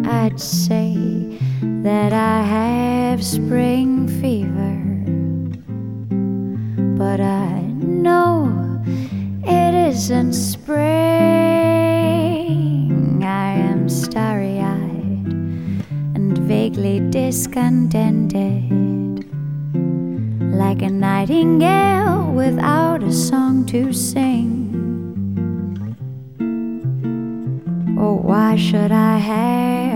I'd say that I have spring fever, but I know it isn't spring. I am starry-eyed and vaguely discontented, like a nightingale without a song to sing. Oh, why should I have